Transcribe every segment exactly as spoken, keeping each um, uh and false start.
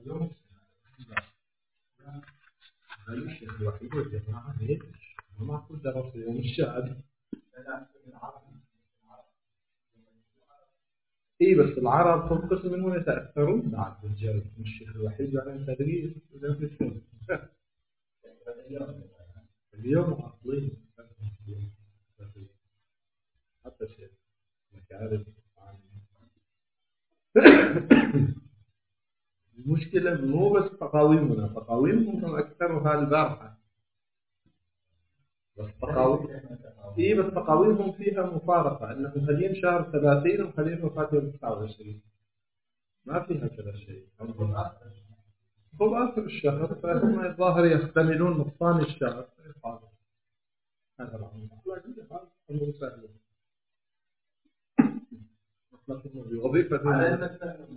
الشيخ الوحيد والجماعة هيك ما كل درس يوم الشهادة. اي بس العرب هم قسم منهم يتأثرون بعد بالجو، الشيخ الوحيد يعني تدريس اليوم عاطلين حتى شيء مكارم. المشكلة مو بس تقاويمنا، تقاويمهم أكثرها البارحة، بس تقاويم إيه بس تقاويمهم فيها مفارقة، أنهم خلين شهر ثلاثين وخلين وفاة يوم تسعة وعشرين، ما فيها كذا شيء. هم آخر الشهر فهم الظاهر يحتملون نقصان الشهر. هذا الأمر لكن هذا أمر سهل. وظيفة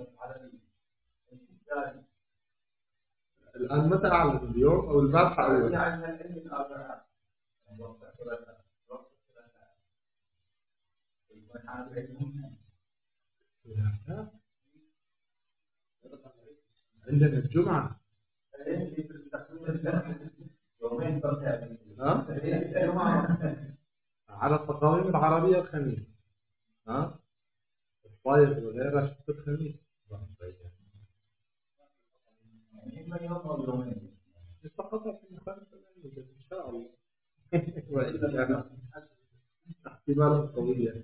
الآن متى أعلن اليوم أو البارحة أول؟ عندنا الجمعة. ها؟ على التقاويم العربية الخميس. ها؟ الطايف وغيرها شفت الخميس. سقطت في مخالفة إن شاء الله. وإلا كان احتمالا قويا.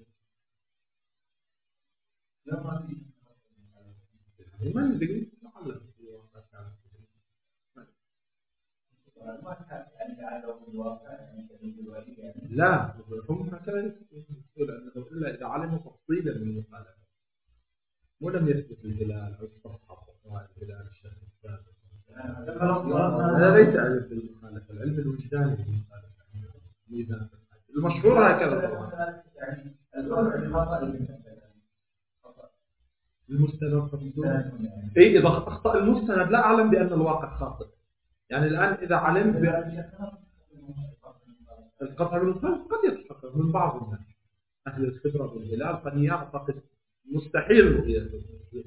ما ندري لعل لا هم هكذا يقول أنه إلا إذا علموا تفصيلا من المخالفة ولم يثبت الهلال أو استصحب الهلال الشهر السابق. هذا ليس علم بالمخالفة، العلم الوجداني بالمخالفة ميزان المشهور هكذا طبعا. المستند إيه إذا أخطأ المستند لا أعلم بأن الواقع خاطئ. يعني الآن إذا علمت بأن القطع بالمخالفة قد يتحقق من بعض الناس أهل الخبرة بالهلال قد يعتقد مستحيل رؤيته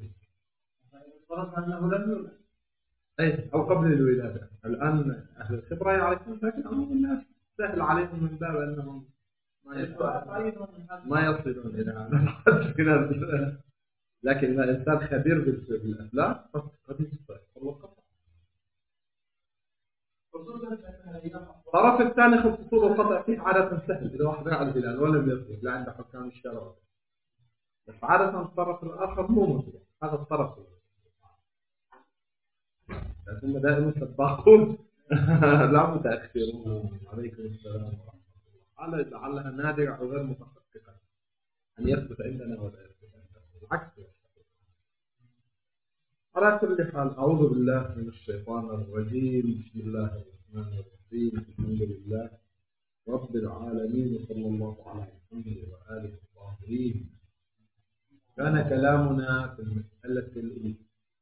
أي أو قبل الولادة. الآن أهل الخبرة يعرفون، لكن أمام الناس سهل عليهم من باب أنهم ما يصلون إلى هذا الحد. لكن الإنسان خبير بالأفلاك قد يستطيع القطع. الطرف الثاني خصوصا القطع فيه عادة سهل إذا واحد رأى الهلال ولم يصل لا عند حكام الشرع، بس عادة الطرف الآخر مو مطلوب. هذا الطرف ثم دائما سباقون لا متأخرون. عليكم السلام ورحمة الله. على لعلها نادرة أو غير متحققة أن يثبت عندنا ولا يثبت عندنا العكس. على كل حال أعوذ بالله من الشيطان الرجيم. بسم الله الرحمن الرحيم. الحمد لله رب العالمين وصلى الله على محمد وآله الطاهرين. كان كلامنا في المسألة الأولى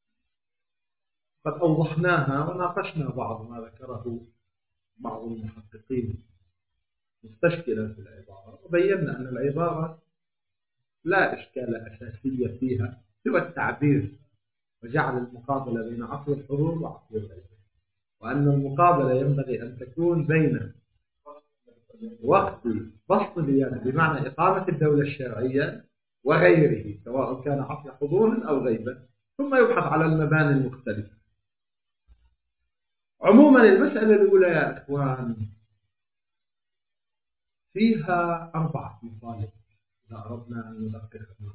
قد أوضحناها وناقشنا بعض ما ذكره بعض المحققين مستشكلا في العبارة، وبينا أن العبارة لا إشكال أساسية فيها سوى التعبير وجعل المقابلة بين عصر الحضور وعصر الغيبة، وأن المقابلة ينبغي أن تكون بين وقت بسط اليد بمعنى إقامة الدولة الشرعية وغيره سواء كان عصر حضور أو غيبة، ثم يبحث على المباني المختلفة. عموما المسألة الأولى يا إخوان فيها أربعة مطالب إذا أردنا أن ندققها.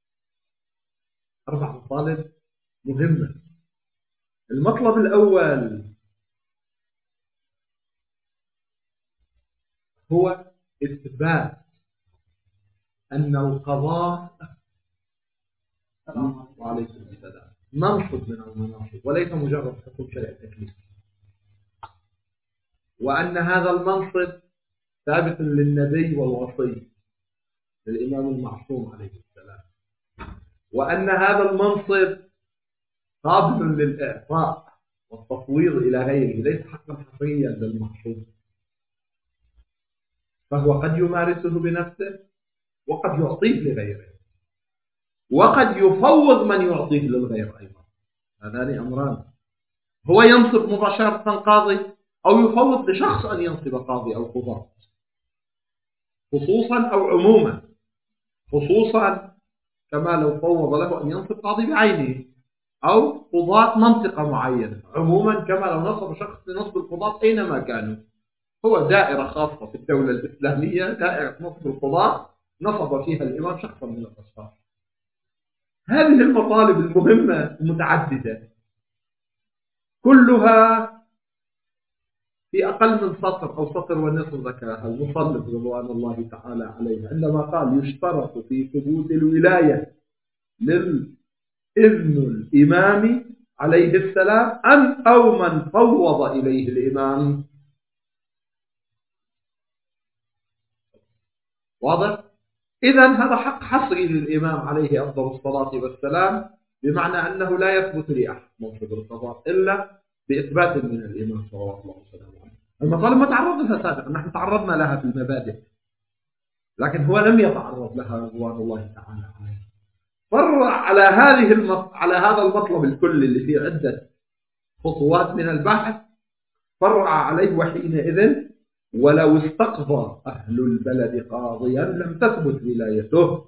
أربع مطالب مهمة. المطلب الأول هو إثبات أن القضاء وعليكم السلام منصب من المناصب وليس مجرد حكم شرعي تكليفي، وأن هذا المنصب ثابت للنبي والوصي للإمام المعصوم عليه السلام، وأن هذا المنصب قابل للإعطاء والتفويض إلى غيره ليس حقا حصريا للمعصوم، فهو قد يمارسه بنفسه وقد يعطيه لغيره وقد يفوض من يعطيه للغير أيضا. هذان أمران هو ينصب مباشرة قاضي أو يفوض لشخص أن ينصب قاضي أو قضاة، خصوصا أو عموما. خصوصا كما لو فوض له أن ينصب قاضي بعينه أو قضاة منطقة معينة. عموما كما لو نصب شخص لنصب القضاة أينما كانوا. هو دائرة خاصة في الدولة الإسلامية، دائرة نصب القضاة، نصب فيها الإمام شخصا من الأشخاص. هذه المطالب المهمة المتعددة كلها في أقل من سطر أو سطر ونصف ذكرها المصنف رضوان الله تعالى عليه عندما قال يشترط في ثبوت الولاية للإذن الإمام عليه السلام أم أو من فوض إليه الإمام. واضح؟ إذن هذا حق حصري للإمام عليه أفضل الصلاة والسلام، بمعنى أنه لا يثبت لأحد منصب القضاء إلا بإثبات من الإمام صلى الله عليه وسلم. المطالب ما تعرض لها سابقا، نحن تعرضنا لها في المبادئ، لكن هو لم يتعرض لها رضوان الله تعالى عليه. فرع على هذه المط... على هذا المطلب الكلي اللي فيه عدة خطوات من البحث، فرع عليه وحينئذ ولو استقضى أهل البلد قاضيا لم تثبت ولايته.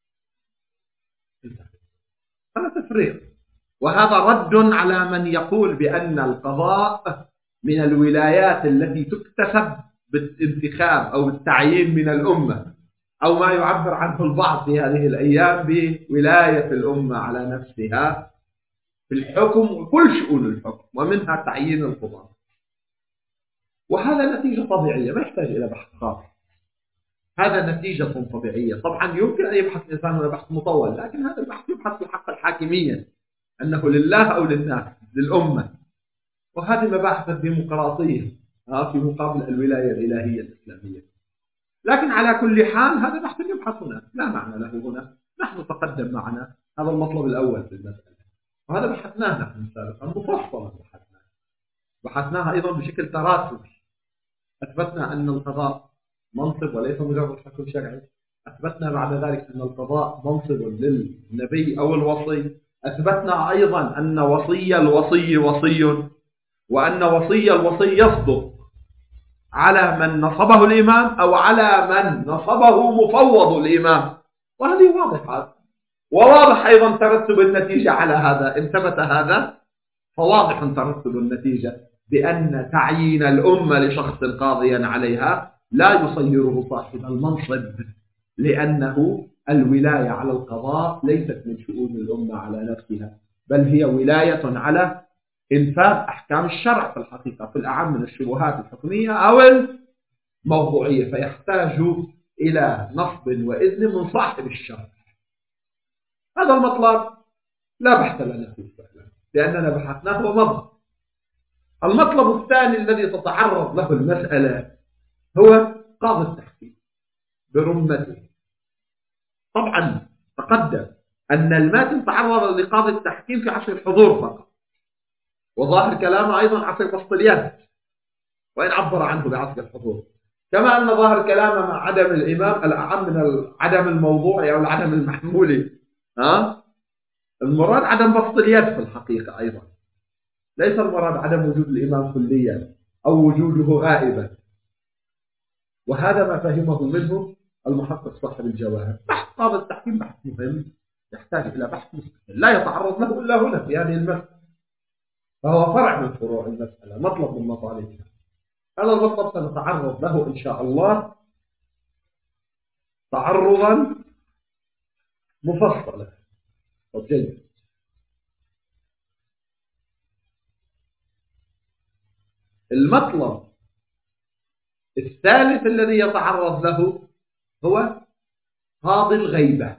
هذا تفريق، وهذا رد على من يقول بأن القضاء من الولايات التي تكتسب بالانتخاب أو بالتعيين من الأمة، أو ما يعبر عنه البعض في هذه الأيام بولاية الأمة على نفسها في الحكم وكل شؤون الحكم ومنها تعيين القضاة. وهذا نتيجة طبيعية ما يحتاج إلى بحث خاص، هذا نتيجة طبيعية. طبعا يمكن أن يبحث الإنسان هنا بحث مطول، لكن هذا البحث يبحث في حق الحاكمية، أنه لله أو للناس للأمة، وهذه مباحث الديمقراطية في مقابل الولاية الإلهية الإسلامية. لكن على كل حال هذا بحث يبحث هنا لا معنى له هنا. نحن تقدم معنا هذا المطلب الأول في المسألة، وهذا بحثناه نحن سابقا مفصلا، بحثناه بحثناها أيضا بشكل تراتبي. أثبتنا أن القضاء منصب وليس مجرد حكم شرعي. أثبتنا بعد ذلك أن القضاء منصب للنبي أو الوصي. أثبتنا أيضا أن وصي الوصي وصي، وأن وصي الوصي يصدق على من نصبه الإمام أو على من نصبه مفوض الإمام، وهذه واضحة. وواضح أيضا ترتب النتيجة على هذا. إن ثبت هذا فواضح ترتب النتيجة بأن تعيين الأمة لشخص قاضيا عليها لا يصيره صاحب المنصب، لأنه الولاية على القضاء ليست من شؤون الأمة على نفسها، بل هي ولاية على إنفاذ أحكام الشرع في الحقيقة في الأعم من الشبهات الحكمية أو الموضوعية، فيحتاج إلى نصب وإذن من صاحب الشرع. هذا المطلب لا بحث لنا فيه لأننا بحثناه ومضى. المطلب الثاني الذي تتعرض له المسألة هو قاضي التحكيم برمته. طبعا تقدم أن الماتن تعرض لقاضي التحكيم في عصر الحضور فقط، وظاهر كلامه أيضا عصر بسط اليد وإن عبر عنه بعصر الحضور، كما أن ظاهر كلامه مع عدم الإمام الأعم من العدم الموضوعي أو العدم المحمولي. ها؟ المراد عدم بسط اليد في الحقيقة أيضا، ليس المراد عدم وجود الإمام كليا أو وجوده غائبا. وهذا ما فهمه منه المحقق صاحب الجواهر. بحث قاضي التحكيم بحث مهم يحتاج إلى بحث مستقل لا يتعرض له إلا هنا في هذه المسألة، فهو فرع من فروع المسألة، مطلب من مطالبها. هذا المطلب سنتعرض له إن شاء الله تعرضا مفصلا. طب جيد. المطلب الثالث الذي يتعرض له هو قاضي الغيبة،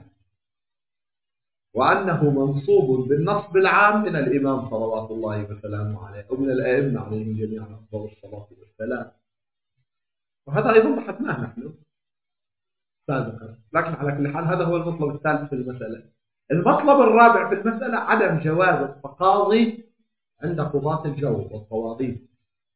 وأنه منصوب بالنصب العام من الإمام صلوات الله وسلامه عليه أو من الأئمة عليهم جميعا أفضل الصلاة والسلام. وهذا أيضا بحثناه نحن سابقا، لكن على كل حال هذا هو المطلب الثالث في المسألة. المطلب الرابع في المسألة عدم جواز التقاضي عند قضاة الجو والقواضين،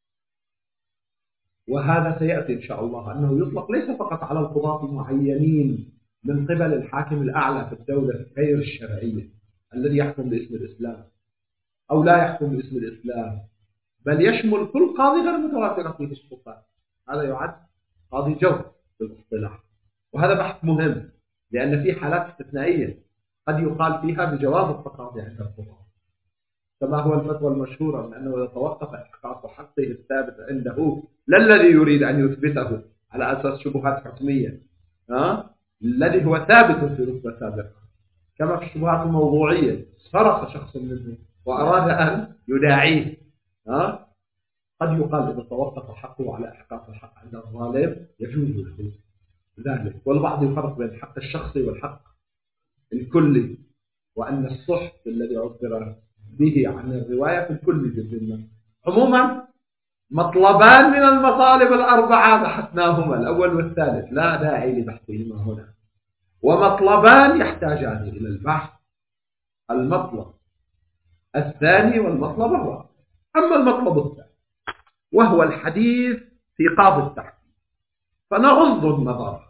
وهذا سيأتي إن شاء الله أنه يطلق ليس فقط على القضاة المعينين من قبل الحاكم الأعلى في الدولة غير الشرعية الذي يحكم باسم الإسلام أو لا يحكم باسم الإسلام بل يشمل كل قاضي غير متوافرة فيه الصفات. هذا يعد قاضي جور في الاصطلاح، وهذا بحث مهم لأن في حالات استثنائية قد يقال فيها بجواز التقاضي عند القضاة، كما هو الفتوى المشهورة من أنه يتوقف إحقاق حقه الثابت عنده، لا الذي يريد أن يثبته على أساس شبهات حكمية، ها؟ الذي هو ثابت في رتبة سابقة، كما في الشبهات الموضوعية سرق شخص منه وأراد أن يداعيه، ها؟ قد يقال إذا توقف حقه على إحقاق الحق عند الظالم يجوز له ذلك. والبعض يفرق بين الحق الشخصي والحق الكلي، وأن الصحف الذي عبر به عن الرواية في الكل بالذمة. عموما مطلبان من المطالب الأربعة بحثناهما، الأول والثالث لا داعي لبحثهما هنا، ومطلبان يحتاجان إلى البحث، المطلب الثاني والمطلب الرابع. أما المطلب الثاني وهو الحديث في قاضي التحكيم، فنغض النظر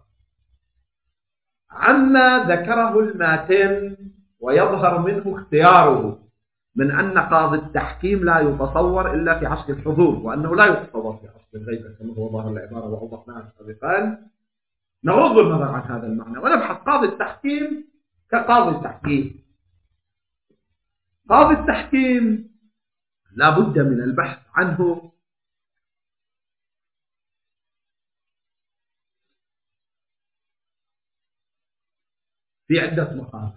عما ذكره الماتن ويظهر منه اختياره من أن قاضي التحكيم لا يتصور إلا في عصر الحضور، وأنه لا يتصور في عصر الغيبة كما هو ظاهر العبارة وأوضحناها سابقا. نغض النظر عن هذا المعنى ونبحث قاضي التحكيم كقاضي التحكيم. قاضي التحكيم لا بد من البحث عنه في عدة مقامات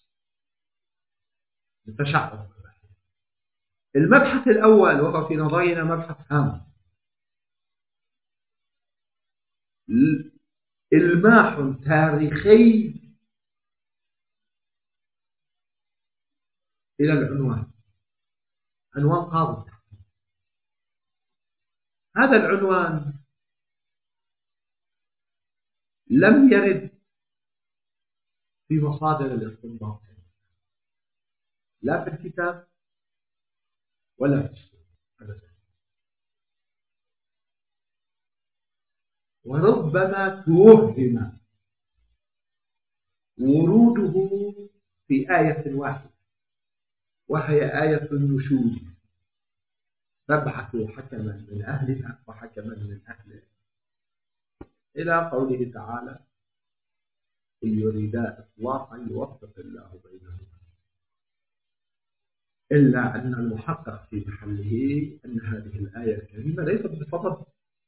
لتشعب. المبحث الأول وهو في نظرنا مبحث هام، إلماح تاريخي إلى العنوان، عنوان قاضي التحكيم. هذا العنوان لم يرد في مصادر الاستنباط لا في الكتاب ولا في السنة، وربما توهم وروده في آية واحدة وهي آية النشوز: فابعثوا حكما من أهلها وحكما من أهله، إلى قوله تعالى: إن يريدا إصلاحا يوفق الله بينهما. إلا أن المحقق في محله أن هذه الآية الكريمة ليست بصدد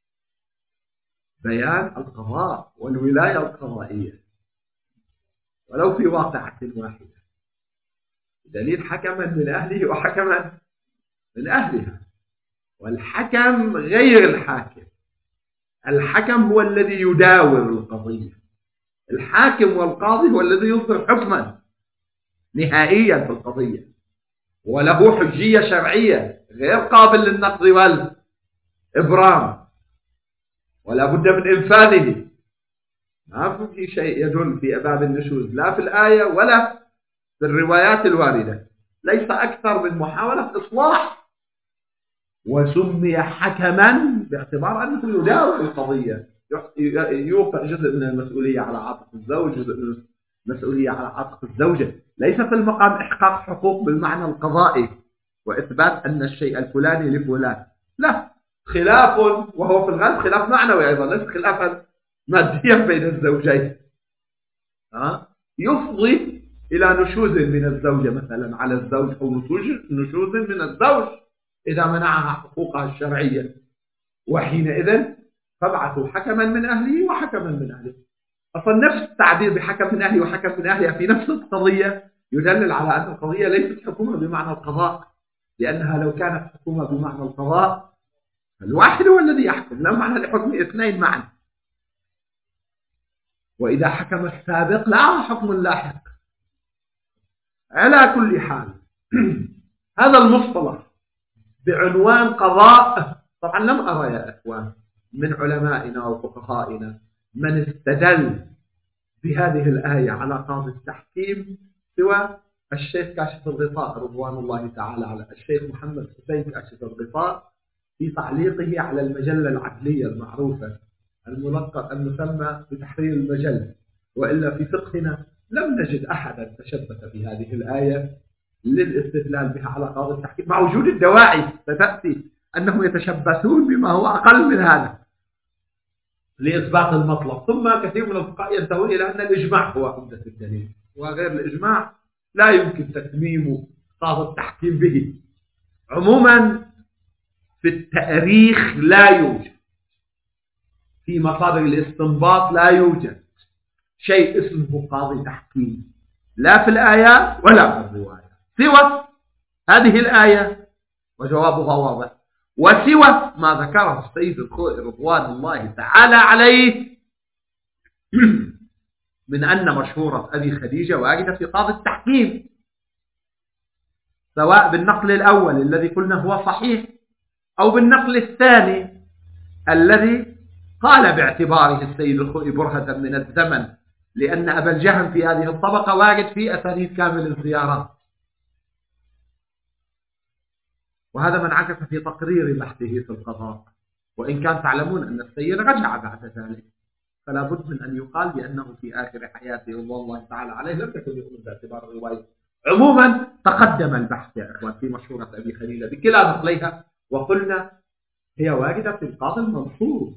بيان القضاء والولاية القضائية ولو في واقعة واحدة، دليل حكما من أهله وحكما من أهلها. والحكم غير الحاكم، الحكم هو الذي يداور القضية، الحاكم والقاضي هو الذي يصدر حكما نهائيا في القضية وله حجية شرعية غير قابل للنقض والإبرام ولا بد من إنفاذه. ما في شيء يدل في باب النشوز لا في الآية ولا في الروايات الواردة، ليس أكثر من محاولة إصلاح، وسمي حكما باعتبار أنه يداور القضية، يوقع جزء من المسؤولية على عاتق الزوج، جزء من المسؤولية على عاتق الزوجة. ليس في المقام إحقاق حقوق بالمعنى القضائي وإثبات أن الشيء الفلاني لفلان، لا، خلاف وهو في الغالب خلاف معنوي أيضا، ليس خلافا ماديا بين الزوجين، ها؟ يفضي إلى نشوز من الزوجة مثلا على الزوج، أو نشوز من الزوج إذا منعها حقوقها الشرعية، وحينئذ فابعثوا حكما من أهله وحكما من أهله. أصلا نفس التعبير بحكم من أهله وحكم من أهلها في نفس القضية يدلل على أن القضية ليست حكومة بمعنى القضاء، لأنها لو كانت حكومة بمعنى القضاء الواحد هو الذي يحكم، لا معنى لحكم اثنين معا، وإذا حكم السابق لا حكم لاحق. على كل حال هذا المصطلح بعنوان قضاء، طبعا لم أرى يا أخوان من علمائنا وفقهائنا من استدل بهذه الآية على قاضي التحكيم سوى الشيخ كاشف الغطاء رضوان الله تعالى على الشيخ محمد حسين كاشف الغطاء في تعليقه على المجلة العدلية المعروفة الملقب المسمى بتحرير المجلة. وإلا في فقهنا لم نجد أحدا تشبث بهذه الآية للاستدلال بها على قاضي التحكيم، مع وجود الدواعي ستأتي أنهم يتشبثون بما هو أقل من هذا لإثبات المطلب. ثم كثير من الفقهاء ينتهون إلى أن الإجماع هو عمدة الدليل، وغير الإجماع لا يمكن تتميم قاضي التحكيم به. عموما في التاريخ لا يوجد، في مصادر الاستنباط لا يوجد شيء اسمه قاضي تحكيم، لا في الآيات ولا في الرواية، سوى هذه الآية وجوابها واضح، وسوى ما ذكره السيد الخوئي رضوان الله تعالى عليه من أن مشهورة أبي خديجة واردة في قاضي التحكيم، سواء بالنقل الأول الذي قلنا هو صحيح أو بالنقل الثاني الذي قال باعتباره السيد الخوئي برهة من الزمن، لأن أبا الجهم في هذه الطبقة وارد في أسانيد كامل الزيارات، وهذا من عكس في تقرير بحثه في القضاء، وإن كان تعلمون أن السيد رجع بعد ذلك، فلا بد من أن يقال بأنه في آخر حياته رضوان الله تعالى عليه لم يكن يؤمن باعتبار الرواية. عموما تقدم البحث يا إخوان في مشهورة أبي خليلة بكلا نقليها، وقلنا هي واردة في القاضي المنصور،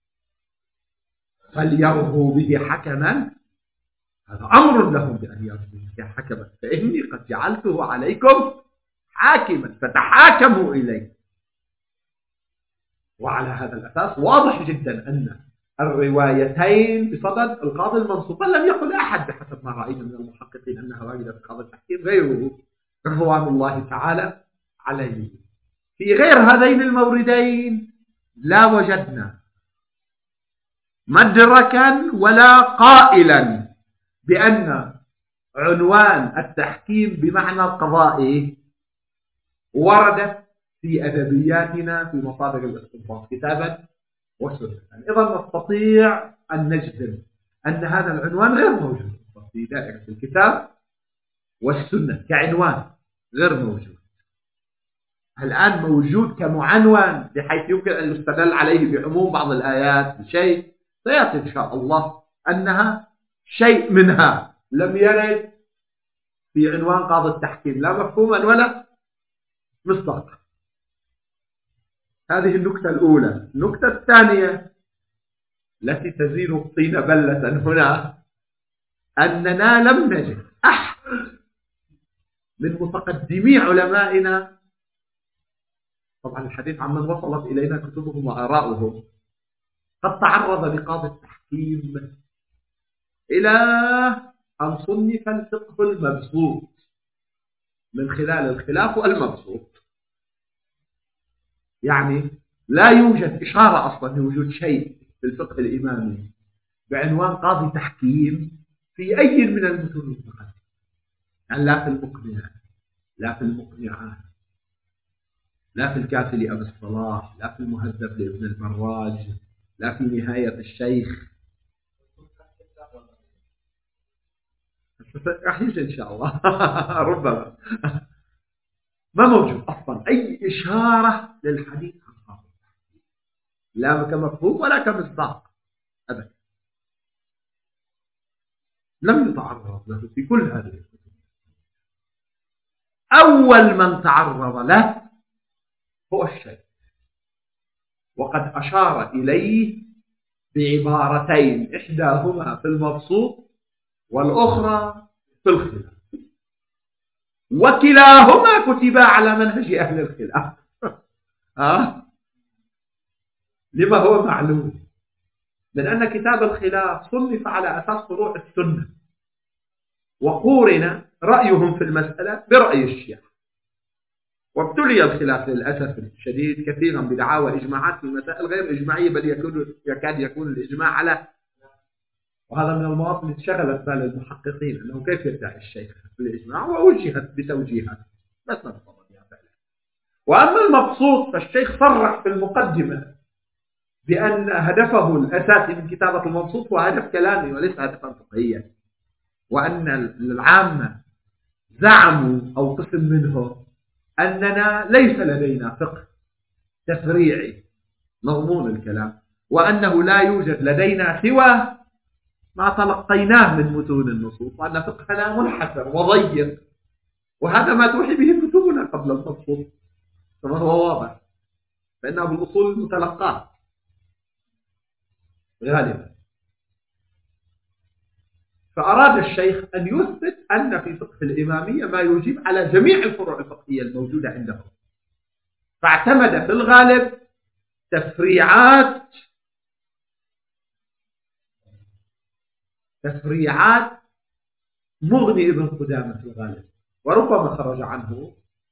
فليرهوا به حكما، هذا أمر لهم بأن يرهوا به حكما، فإني قد جعلته عليكم حاكما فتحاكموا إليه. وعلى هذا الأساس واضح جدا أن الروايتين بصدد القاضي المنصور، بل لم يقل أحد بحسب ما رأينا من المحققين أنها واردة في قاضي التحكيم غيره رضوان الله تعالى عليه. في غير هذين الموردين لا وجدنا مدركا ولا قائلا بأن عنوان التحكيم بمعنى القضاء ورد في أدبياتنا في مصادر الاستنباط كتابا وسنة. إذا نستطيع أن نجزم أن هذا العنوان غير موجود في دائرة الكتاب والسنة كعنوان، غير موجود. الآن موجود كمعنون بحيث يمكن أن يستدل عليه بعموم بعض الآيات بشيء سيأتي إن شاء الله أنها شيء منها لم يرد في عنوان قاضي التحكيم لا مفهوما ولا مصداقا. هذه النكتة الأولى. النكتة الثانية التي تزيل الطين بلة هنا أننا لم نجد أحد من متقدمي علمائنا، طبعا الحديث عمن وصلت إلينا كتبهم وآراؤهم، قد تعرض لقاضي التحكيم إلى أن صنف الفقه المبسوط من خلال الخلاف والمبسوط. يعني لا يوجد إشارة أصلا لوجود شيء في الفقه الإمامي بعنوان قاضي تحكيم في أي من المتون المتقدمة، يعني لا في المقنعة، لا في المقنعة، لا في الكافي لأبي الصلاح، لا في المهذب لابن المراج، لا في نهاية الشيخ. راح يجي إن شاء الله ربما ما موجود أصلا أي إشارة للحديث عن قاضي التحكيم، لا كمفهوم ولا كمصداق أبدا، لم يتعرض له في كل هذه الكتب. أول من تعرض له هو الشيخ، وقد أشار إليه بعبارتين، إحداهما في المبسوط والأخرى في الخلاف، وكلاهما كتبا على منهج أهل الخلاف آه؟ لما هو معلوم من أن كتاب الخلاف صنف على أساس فروع السنة، وقورن رأيهم في المسألة برأي الشيعة، وابتلي الخلاف للأسف الشديد كثيرا بدعاوى إجماعات في المسائل غير إجماعية، بل يكون يكاد يكون الإجماع على، وهذا من المواطن اللي شغلت بال المحققين أنه كيف يدعي الشيخ في الإجماع، ووجهت بتوجيهات بس ما تفضل فعلا. وأما المبسوط فالشيخ صرح في المقدمة بأن هدفه الأساسي من كتابة المبسوط هو هدف كلامي وليس هدفا فقهيا، وأن العامة زعموا أو قسم منهم أننا ليس لدينا فقه تفريعي مضمون الكلام، وأنه لا يوجد لدينا سوى ما تلقيناه من متون النصوص، وأن فقهنا منحسر وضيق، وهذا ما توحي به كتبنا قبل المبسوط كما هو واضح. فإنها بالأصول المتلقاة غالبا. فأراد الشيخ أن يثبت أن في فقه الإمامية ما يجيب على جميع الفروع الفقهية الموجودة عندهم، فاعتمد في الغالب تفريعات تفريعات مغني ابن قدامة في الغالب، وربما خرج عنه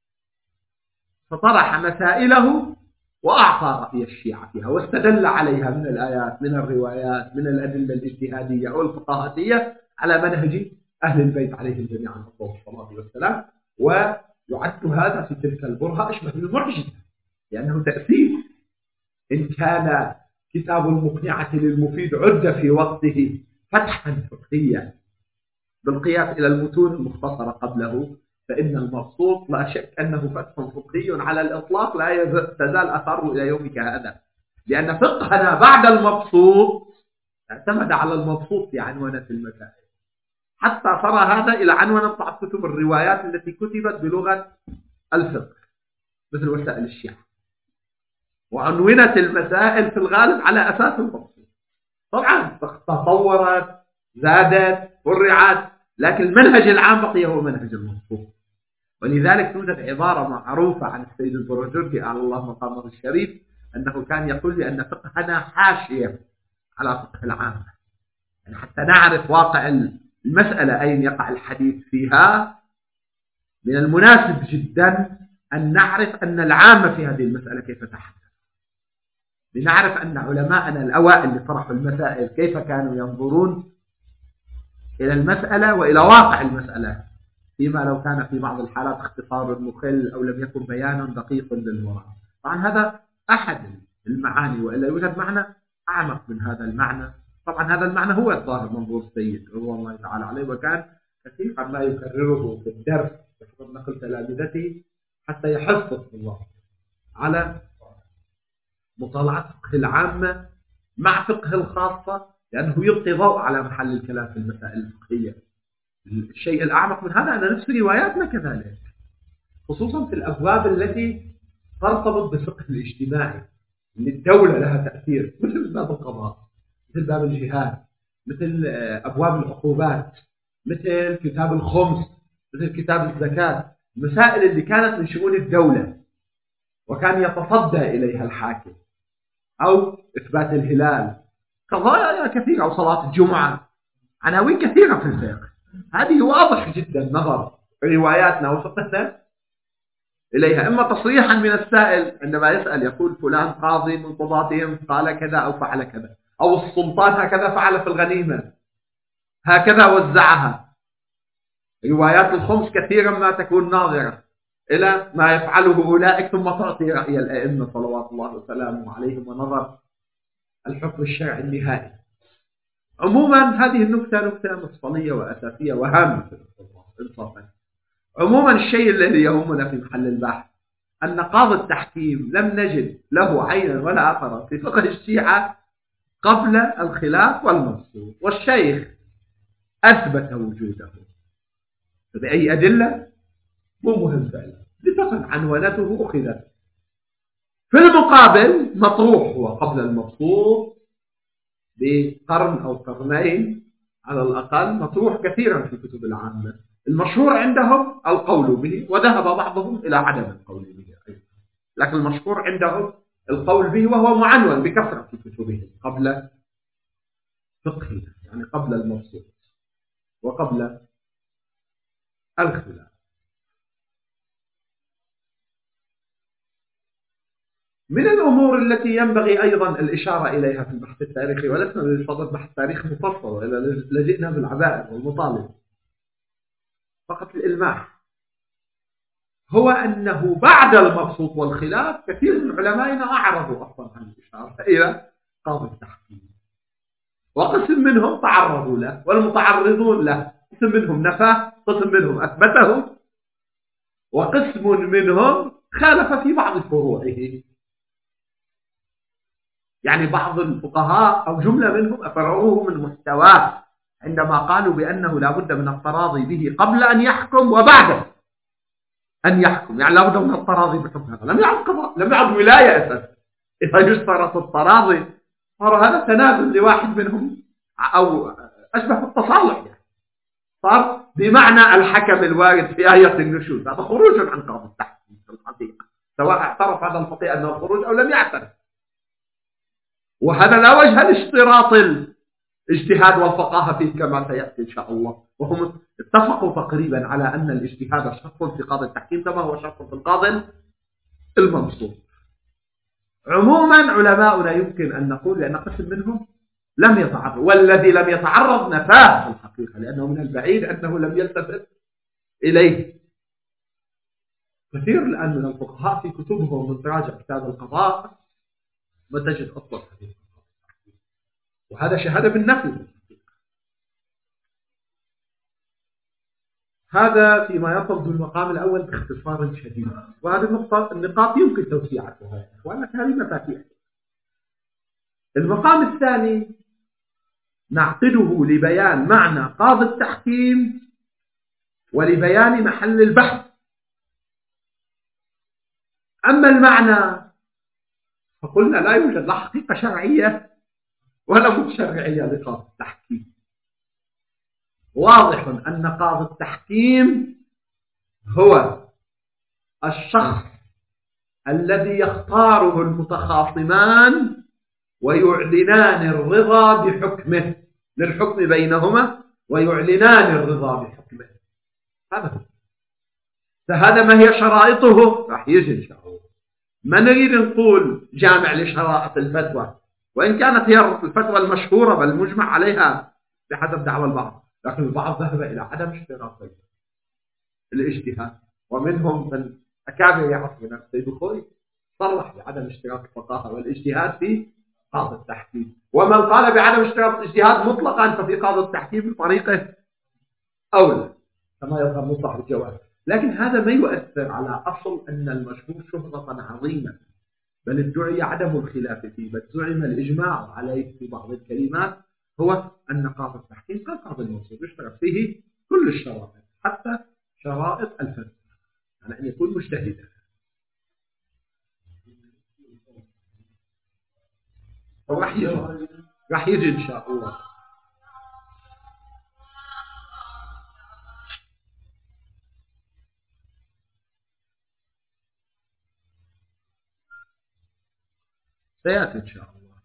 فطرح مسائله وأعطى رأي الشيعة فيها واستدل عليها من الآيات من الروايات من الأدلة الاجتهادية أو الفقهاتية على منهج أهل البيت عليهم جميعا الصلاة والسلام. ويعد هذا في تلك البرهة أشبه بالمعجزة، لأنه تأثير. إن كان كتاب المقنعة للمفيد عد في وقته فتحا فقهيا بالقياس إلى المتون المختصرة قبله، فإن المبسوط لا شك أنه فتح فقهي على الإطلاق لا تزال أثاره إلى يومك هذا، لأن فقهنا بعد المبسوط اعتمد على المبسوط في عنونة المسائل، حتى صار هذا إلى عنونة بعض كتب الروايات التي كتبت بلغة الفقه مثل وسائل الشيعة، وعنونت المسائل في الغالب على أساس المبسوط. طبعا تطورت زادت فرعت، لكن المنهج العام بقي هو منهج المبسوط. ولذلك توجد عبارة معروفة عن السيد البرجردي على الله مقامه الشريف أنه كان يقول بأن فقهنا حاشية على فقه العامة، يعني حتى نعرف واقع المسألة أين يقع الحديث فيها، من المناسب جدا أن نعرف أن العامة في هذه المسألة كيف تحدث، لنعرف أن علماءنا الأوائل اللي طرحوا المسائل كيف كانوا ينظرون إلى المسألة وإلى واقع المسألة، فيما لو كان في بعض الحالات اختصار مخل أو لم يكن بيان دقيق للمراد. طبعا هذا أحد المعاني، وإلا يوجد معنى أعمق من هذا المعنى. طبعا هذا المعنى هو الظاهر منظور السيد رضوان الله تعالى عليه، وكان كثيرا ما يكرره في الدرس بحسب نقل تلامذته حتى يحث الله على مطالعة فقه العامة مع فقه الخاصة، لأنه يلقي ضوء على محل الكلام في المسائل الفقهية. الشيء الأعمق من هذا أن نفس رواياتنا كذلك، خصوصا في الأبواب التي ترتبط بالفقه الاجتماعي اللي الدولة لها تأثير، مثل باب القضاء، مثل باب الجهاد، مثل أبواب العقوبات، مثل كتاب الخمس، مثل كتاب الزكاة، المسائل اللي كانت من شؤون الدولة وكان يتصدى إليها الحاكم، أو إثبات الهلال، قضايا كثيرة، أو صلاة الجمعة، عناوين كثيرة في الفقه. هذه واضح جدا نظر رواياتنا وفقهنا إليها، إما تصريحا من السائل عندما يسأل يقول فلان قاضي من قضاتهم قال كذا أو فعل كذا، أو السلطان هكذا فعل في الغنيمة هكذا وزعها. روايات الخمس كثيرا ما تكون ناظرة إلى ما يفعله أولئك ثم تعطي رأي الأئمة صلوات الله وسلامه عليهم ونظر الحكم الشرعي النهائي. عموما هذه النكتة نكتة مفصلية وأساسية وهامة في الإنصاف. عموما الشيء الذي يهمنا في محل البحث أن قاضي التحكيم لم نجد له عينا ولا أثرا في فقه الشيعة قبل الخلاف والمبسوط، والشيخ أثبت وجوده بأي أدلة مو مهم فعلا، لفقد عنونته أخذت. في المقابل مطروح هو قبل المبسوط بقرن أو قرنين على الأقل، مطروح كثيرا في كتب العامة. المشهور عندهم القول به، وذهب بعضهم إلى عدم القول به أيضا، لكن المشهور عندهم القول به، وهو معنون بكثرة في كتبهم قبل فقهه، يعني قبل المبسوط وقبل الخلاف. من الأمور التي ينبغي أيضا الإشارة إليها في البحث التاريخي، ولسنا بصدد بحث تاريخ مفصل وإلا لجئنا بالعبائر والمطالب، فقط الإلماح، هو أنه بعد المبسوط والخلاف كثير من علمائنا أعرضوا أصلا عن الإشارة إلى قاضي التحكيم، وقسم منهم تعرضوا له، والمتعرضون له قسم منهم نفاه، قسم منهم أثبته، وقسم منهم خالف في بعض فروعه. يعني بعض الفقهاء أو جملة منهم أفرعوه من مستواه عندما قالوا بأنه لا بد من التراضي به قبل أن يحكم وبعد أن يحكم، يعني لا بد من التراضي بحكم هذا. لم يعد قضاء، لم يعد ولاية أساسا، إذا يشترط التراضي صار هذا تنازل لواحد منهم، أو أشبه بالتصالح يعني. صار بمعنى الحكم الوارد في آية النشوز، هذا خروج عن قاضي التحكيم في الحقيقة، سواء اعترف هذا الفقيه أنه خروج أو لم يعترف. وهذا لا وجه لاشتراط الاجتهاد والفقاهة فيه كما سيأتي إن شاء الله. وهم اتفقوا تقريبا على أن الاجتهاد شرط في قاضي التحكيم كما هو شرط في القاضي المنصوب. عموما علماؤنا يمكن أن نقول لأن قسم منهم لم يتعرض، والذي لم يتعرض نفاه في الحقيقة، لأنه من البعيد أنه لم يلتفت إليه. كثير الآن من الفقهاء في كتبهم من تراجع كتاب القضاء ما تجد أصلا حديث، وهذا شهادة بالنفي. هذا فيما يرتبط بالمقام الأول باختصار شديد، وهذه النقطة النقاط يمكن توسيعتها وأنك هذه مفاتيح. المقام الثاني نعقده لبيان معنى قاضي التحكيم ولبيان محل البحث. أما المعنى فقلنا لا يوجد لا حقيقة شرعية ولا متشرعية لقاضي التحكيم. واضح أن قاضي التحكيم هو الشخص الذي يختاره المتخاصمان ويعلنان الرضا بحكمه، للحكم بينهما ويعلنان الرضا بحكمه. هذا هو. فهذا ما هي شرائطه راح يجي إن شاء الله. ما نريد نقول جامع لشرائط الفتوى، وإن كانت هي الفتوى المشهورة بل مجمع عليها بحسب دعوى البعض، لكن البعض ذهب إلى عدم اشتراط الاجتهاد، ومنهم من أكابر يعرفون السيد الخوئي صرح بعدم اشتراط الفقاهة والاجتهاد في قاضي التحكيم، ومن قال بعدم اشتراط الاجتهاد مطلقا ففي قاضي التحكيم بطريقه أولى كما يظهر مصلح الجواب. لكن هذا ما يؤثر على أصل أن المشهور شهرة عظيمة، بل ادعي عدم الخلاف فيه، بل زعم الإجماع عليه في بعض الكلمات، هو أن قاضي التحكيم كالقاضي المنصوب يشترط فيه كل الشرائط حتى شرائط الفتوى، يعني أن يكون مجتهدا. راح يجي راح يجي إن شاء الله. سيأتي إن شاء الله.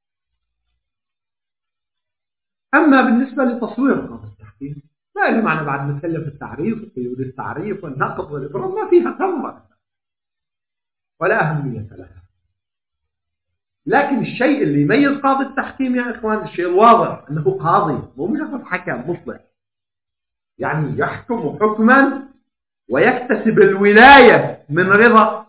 أما بالنسبة لتصوير قاضي التحكيم لا له معنى بعد نتكلم في التعريف وقيود التعريف والنقض والإبرام، ما فيها ثمرة ولا أهمية لها. لكن الشيء اللي يميز قاضي التحكيم يا إخوان الشيء الواضح أنه قاضي، مو مجرد حكم مصلح، يعني يحكم حكما ويكتسب الولاية من رضا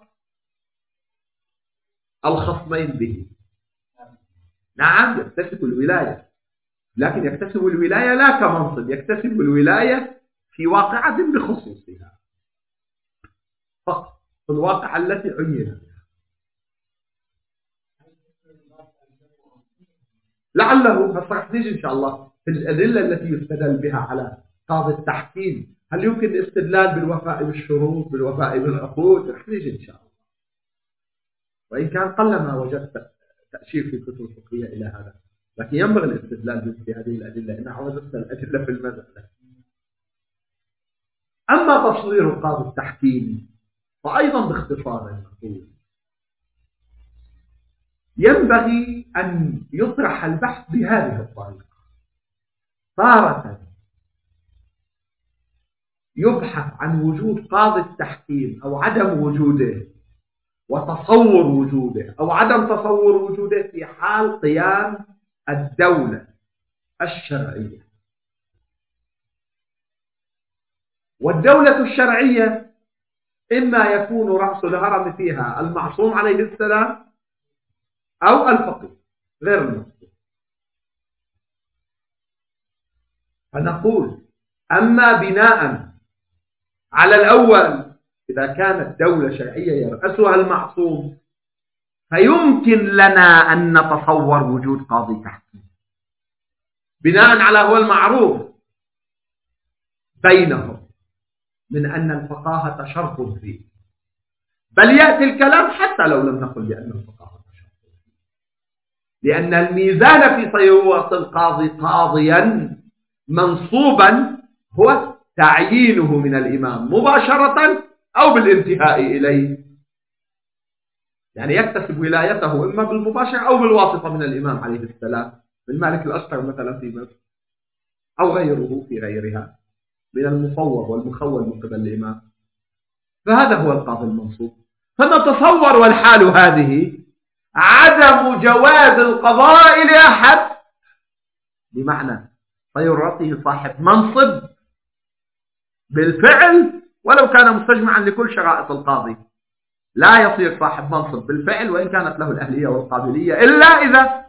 الخصمين به. نعم يكتسب الولاية، لكن يكتسب الولاية لا كمنصب، يكتسب الولاية في واقعة بخصوصها فقط، في الواقعة التي عينت. لعله هسه نيجي إن شاء الله في الأدلة التي يستدل بها على قاضي التحكيم، هل يمكن الاستدلال بالوفاء بالشروط بالوفاء بالعقود؟ رح نيجي إن شاء الله، وإن كان قلما وجدت تأشير في الكتب الفقهية إلى هذا، لكن ينبغي الاستدلال بهذه الأدلة إن عوزت الأدلة في المسألة. أما تصوير قاضي التحكيم فأيضا باختصار نقول ينبغي أن يطرح البحث بهذه الطريقة. تارة يبحث عن وجود قاضي التحكيم أو عدم وجوده، وتصور وجوده أو عدم تصور وجوده في حال قيام الدولة الشرعية. والدولة الشرعية إما يكون رأس الهرم فيها المعصوم عليه السلام أو الفقيه غير المعصوم. فنقول أما بناء على الأول إذا كانت دولة شرعية يرأسها المعصوم فيمكن لنا أن نتصور وجود قاضي تحكيم بناء على هو المعروف بينهم من أن الفقاهة شرط فيه، بل يأتي الكلام حتى لو لم نقل بأن الفقاهة شرط، لأن الميزان في صيغة القاضي قاضيا منصوبا هو تعيينه من الإمام مباشرة أو بالانتهاء إليه، يعني يكتسب ولايته إما بالمباشر أو بالواسطة من الإمام عليه السلام، من مالك الأشتر مثلا في مصر أو غيره في غيرها من المصور والمخول من قبل الإمام. فهذا هو القاضي المنصوب. فنتصور والحال هذه عدم جواز القضاء لأحد، بمعنى فيرثه صاحب منصب بالفعل ولو كان مستجمعا لكل شرائط القاضي، لا يصير صاحب منصب بالفعل وإن كانت له الأهلية والقابلية إلا إذا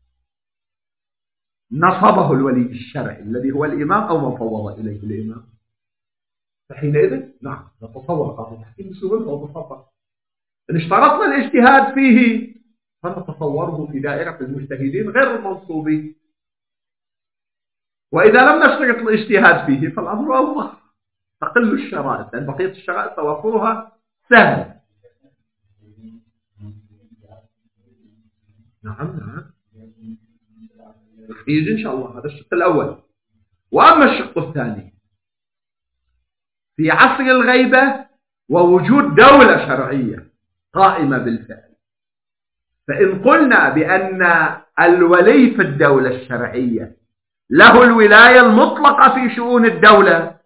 نصبه الولي الشرعي الذي هو الإمام أو من فوض إليه الإمام. فحينئذ نعم نتصور قاضي التحكيم بسهولة وبساطة. إن اشترطنا الاجتهاد فيه فنتصوره في دائرة المجتهدين غير المنصوبين، وإذا لم نشترط الاجتهاد فيه فالأمر أوضح، تقل الشرائط لأن بقية الشرائط توفرها سهل. نعم نعم يجي إن شاء الله. هذا الشق الأول. وأما الشق الثاني في عصر الغيبة ووجود دولة شرعية قائمة بالفعل، فإن قلنا بأن الولي في الدولة الشرعية له الولاية المطلقة في شؤون الدولة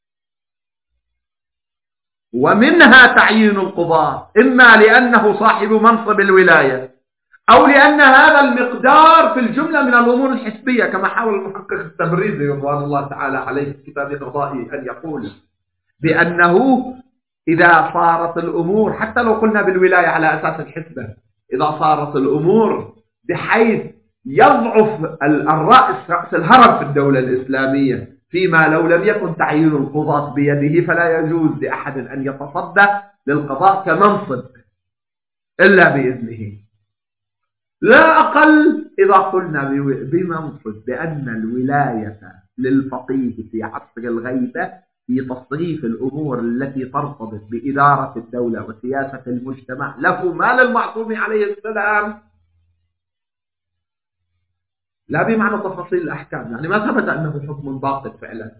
ومنها تعيين القضاة، إما لأنه صاحب منصب الولاية أو لأن هذا المقدار في الجملة من الأمور الحسبية، كما حاول المحقق التبريزي رضوان الله تعالى عليه في كتاب قضائي أن يقول بأنه إذا صارت الأمور، حتى لو قلنا بالولاية على أساس الحسبة، إذا صارت الأمور بحيث يضعف الرأس رأس الهرم في الدولة الإسلامية فيما لو لم يكن تعيين القضاة بيده، فلا يجوز لأحد أن يتصدى للقضاء كمنصب إلا بإذنه. لا أقل إذا قلنا بمنصب بأن الولاية للفقيه في عصر الغيبة في تصريف الأمور التي ترتبط بإدارة الدولة وسياسة المجتمع له ما للمعصوم عليه السلام، لا بمعنى تفاصيل الأحكام، يعني ما ثبت أنه حكم باطل فعلا.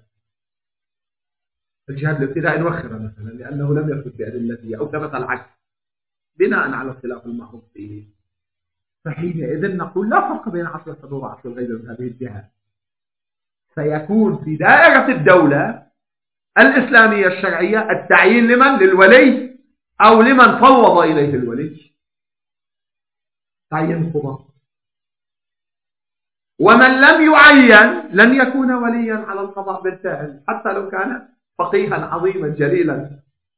الجهاد الابتدائي نوخر مثلا لأنه لم يثبت بأدلته، أو ثبت العكس بناء على الخلاف المعروف فيه. فحينئذ نقول لا فرق بين عصر الحضور وعصر الغيبة من هذه الجهة. سيكون في دائرة الدولة الإسلامية الشرعية التعيين لمن؟ للولي أو لمن فوض إليه الولي، تعيين القضاة. ومن لم يعين لن يكون وليا على القضاء بالفعل حتى لو كان فقيها عظيما جليلا،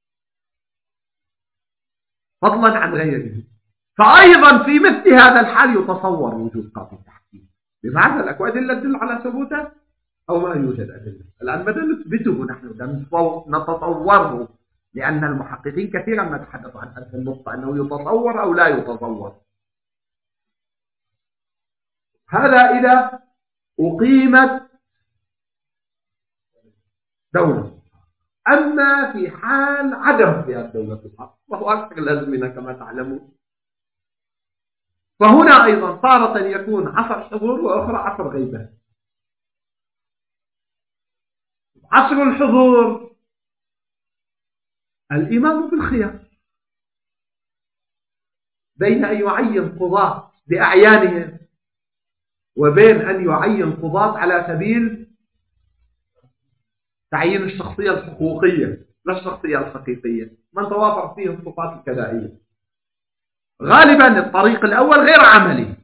فضلا عن غيره. فأيضا في مثل هذا الحال يتصور وجود قاضي التحكيم. بمعنى لك أدلة تدل على ثبوته أو ما يوجد أدلة. الآن بدأ نثبته نحن نتصوره، لأن المحققين كثيرا ما تحدثوا عن هذه النقطة أنه يتصور أو لا يتصور. هذا إذا أقيمت دولة. أما في حال عدم فيها الدولة في الحق وهو أكثر الأزمنة كما تعلمون، فهنا أيضا تارة يكون عصر حضور وأخرى عصر غيبة. عصر الحضور الإمام بالخيار بين أن يعين قضاة بأعيانهم وبين أن يعين قضاة على سبيل تعيين الشخصية الحقوقية لا الشخصية الحقيقية، من توافر فيه الصفات الكذائية. غالبا الطريق الأول غير عملي،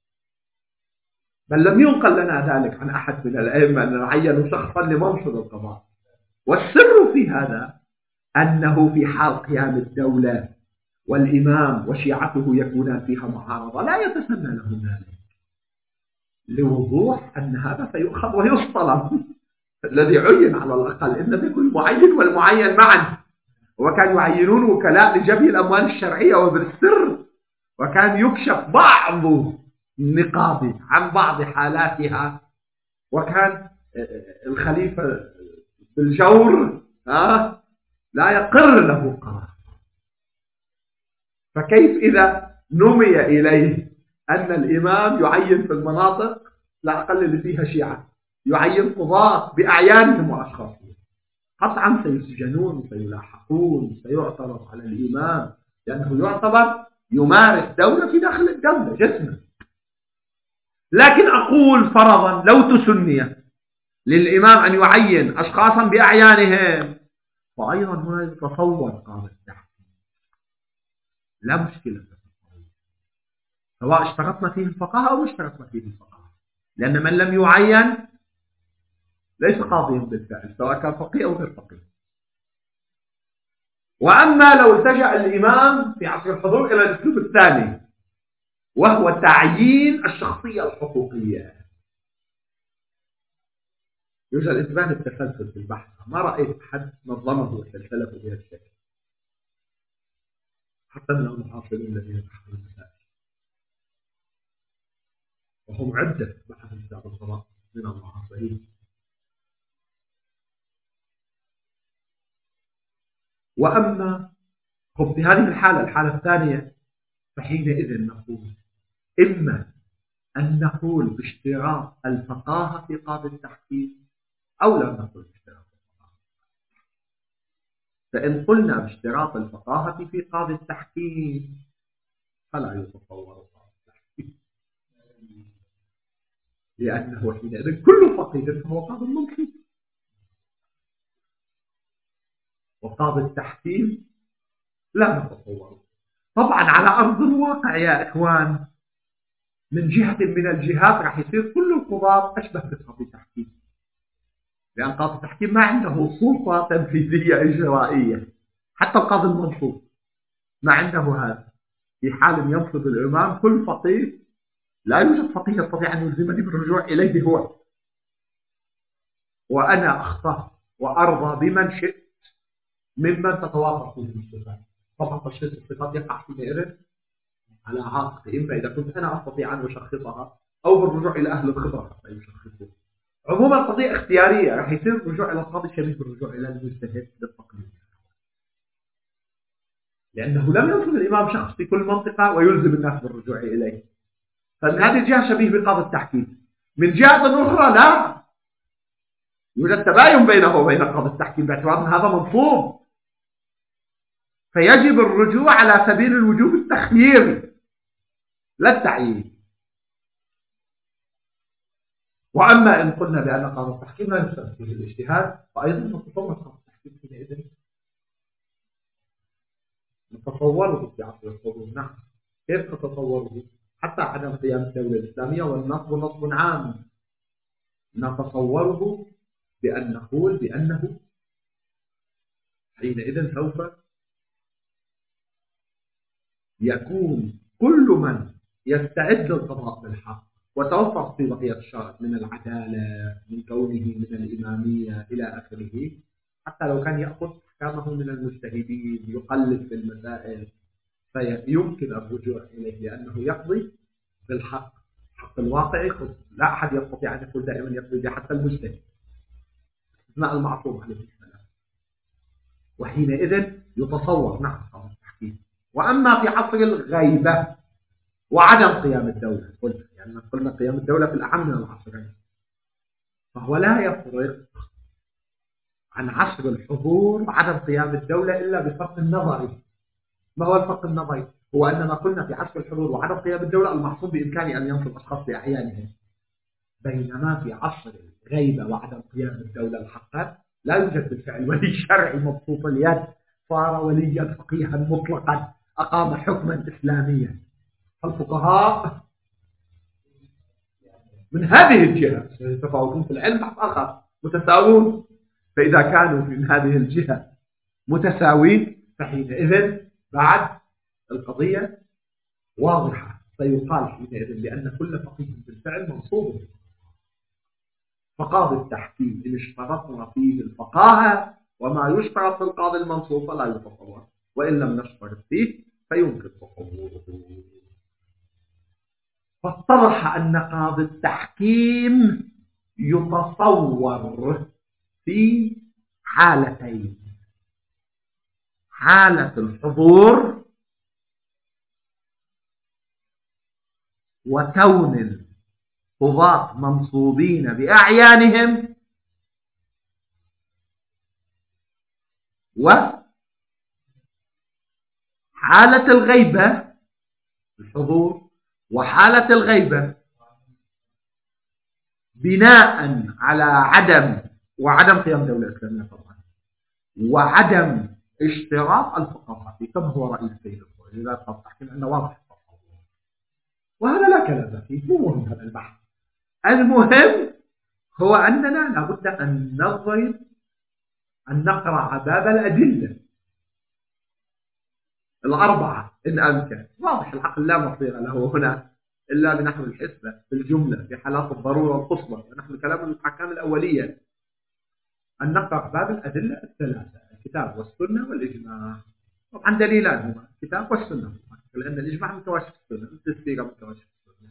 بل لم ينقل لنا ذلك عن أحد من الأئمة أن نعين شخصا لمنصب القضاء. والسر في هذا أنه في حال قيام الدولة والإمام وشيعته يكونان فيها معارضة لا يتسنى لهم ذلك، لوضوح أن هذا سيؤخذ ويصطلم. الذي عين على الأقل إنما يكون المعين والمعين معا، وكان يعينون وكلاء لجمع الأموال الشرعية وبالسر، وكان يكشف بعض النقاط عن بعض حالاتها، وكان الخليفة بالجور ها لا يقر له قرار. فكيف إذا نمي إليه أن الإمام يعين في المناطق لا أقل اللي فيها شيعة، يعين قضاة بأعيانهم وأشخاصهم، قطعا سيسجنون، سيلاحقون، سيعترض على الإمام، لأنه يعتبر يمارس دولة في داخل الدولة جسما. لكن أقول فرضا لو تسني للإمام أن يعين أشخاصا بأعيانهم، فأيضا هنا يتصور قاضي التحكيم، لا مشكلة، سواء اشترطنا فيه الفقاهة أو اشترطنا فيه الفقاهة، لأن من لم يعين ليس قاضيا بالفعل، سواء كان فقيه أو غير فقيه. وأما لو التجأ الإمام في عصر الحضور إلى الأسلوب الثاني، وهو تعيين الشخصية الحقوقية، يوجد انتباه للتسلسل في البحث، ما رأيت أحد نظمه وسلسله بهذا الشكل حتى من المعاصرين الذين بحثوا المسائل، وهم عدة بحثوا كتاب القضاء من المعاصرين. وأما في هذه الحالة، الحالة الثانية، فحينئذ نقول إما أن نقول باشتراط الفقاهة في قاضي التحكيم أو لا نقول باشتراط الفقاهة. فإن قلنا باشتراط الفقاهة في قاضي التحكيم فلا يتصور قاضي التحكيم، لأنه حينئذ كل فقيه فهو قاضي منصب، وقاضي التحكيم لا نتصوره. طبعا على أرض الواقع يا إخوان، من جهة من الجهات راح يصير كل القضاة أشبه بقاضي التحكيم، لأن قاضي التحكيم ما عنده سلطة تنفيذية إجرائية، حتى القاضي المنصوب ما عنده هذا. في حال ينصب الإمام كل فقيه، لا يوجد فقيه يستطيع أن يلزمني بالرجوع إليه هو، وأنا أخطأ وأرضى بمن شئت ممن تتوافق فيه الصفات. طبعا تشخيص الصفات يقع حينئذ على عاتقي، إما إذا كنت أنا أستطيع أن أشخصها أو بالرجوع إلى أهل الخبرة حتى يشخصوها. عموما القضية اختيارية، راح يصير الرجوع إلى القاضي شبيه بالرجوع إلى المجتهد بالتقليد، لأنه لم ينصب الإمام شخص في كل منطقة ويلزم الناس بالرجوع إليه. فمن هذه الجهة شبيه بقاضي التحكيم. من جهة أخرى لا، يوجد تباين بينه وبين قاضي التحكيم باعتبار أن هذا منصوب، فيجب الرجوع على سبيل الوجوب التخييري لا التعيين. وأما إن قلنا بأن قاضي التحكيم لا يشترط فيه الاجتهاد، فأيضا نتصور قاضي التحكيم حينئذ نتصوره في عصر الحضور. نعم، كيف نتصوره؟ حتى عدم قيام الدولة الإسلامية والنصب نصب عام، نتصوره بأن نقول بأنه حينئذ سوف يكون كل من يستعد للقضاء بالحق وتوفر في بقية الشرط من العدالة، من كونه من الإمامية إلى آخره، حتى لو كان يأخذ أحكامه من المجتهدين يقلد في المسائل، فيمكن الرجوع إليه لأنه يقضي بالحق، حق الواقع يقضي. لا أحد يستطيع أن يقول دائما يقضي به حتى المجتهد، باستثناء المعصوم عليه السلام. وحينئذ يتصور نعم قاضي التحكيم. وأما في عصر الغيبة وعدم قيام الدولة، قلنا يعني قلنا قيام الدولة في الأعم من العصرين، فهو لا يفرق عن عصر الحضور وعدم قيام الدولة إلا بفرق نظري. ما هو الفرق النظري؟ هو أننا قلنا في عصر الحضور وعدم قيام الدولة المعصوم بإمكانه أن ينصب أشخاص بأعيانهم، بينما في عصر الغيبة وعدم قيام الدولة الحقة لا يوجد بالفعل ولي شرعي مبسوط اليد صار وليا فقيها مطلقا أقام حكما إسلاميا. الفقهاء من هذه الجهة يتفاوتون في العلم بحث آخر، متساوون، فإذا كانوا من هذه الجهة متساوين فحينئذ بعد القضية واضحة، فيقال حينئذ بأن كل فقيه بالفعل منصوب. فقاضي التحكيم إن اشترطنا فيه الفقاهة وما يشترط في القاضي المنصوب فلا يتصور، وإن لم نشترط فيه فيمكن تصوره. فاتضح أن قاضي التحكيم يتصور في حالتين: حالة الحضور وكون القضاة منصوبين بأعيانهم وحالة الغيبة الحضور وحالة الغيبة بناء على عدم وعدم قيام دولة إسلامية طبعا وعدم اشتراط الفقهاء في كم هو رأي السيد الخوئي. لذلك قد تحكي أنه واضح وهذا لا كلام فيه، مو مهم هذا البحث. المهم هو أننا لابد أن نضرب أن نقرأ باب الأدلة الأربعة إن أمكن. واضح العقل لا مصير له هنا إلا بنحو الحسبة بالجملة في حالات الضرورة القصوى، ونحن كلام الأحكام الأولية أن نقرأ باب الأدلة الثلاثة: الكتاب والسنة والإجماع. طبعا دليلان هما الكتاب والسنة، لأن الإجماع متواشف السنة، التسبيق متواشف السنة.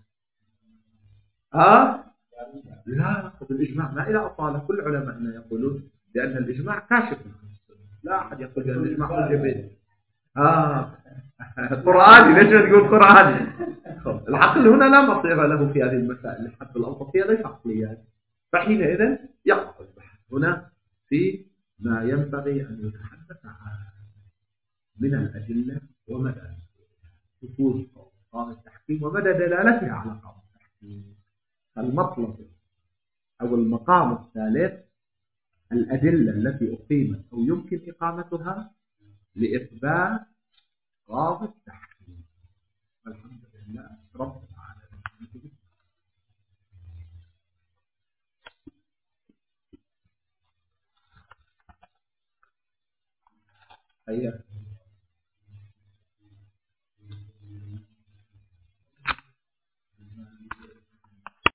آه لا، الإجماع ما إلى أطالة. كل علماءنا يقولون بأن الإجماع كاشف عن السنة، لا أحد يقول بأن الإجماع موجب. آه قرآني، ليش تقول قرآني؟ العقل هنا لا مصير له في هذه المسائل، الحد الأوسطية ليس عقليات. فحينئذ يقع البحث هنا في ما ينبغي أن يتحدث عنه من الأدلة ومدى نفوذ قام التحكيم ومدى دلالتها على قام التحكيم. المطلب أو المقام الثالث الأدلة التي أقيمت أو يمكن إقامتها لإثبات قام التحكيم. الحمد لله رب العالمين. هيا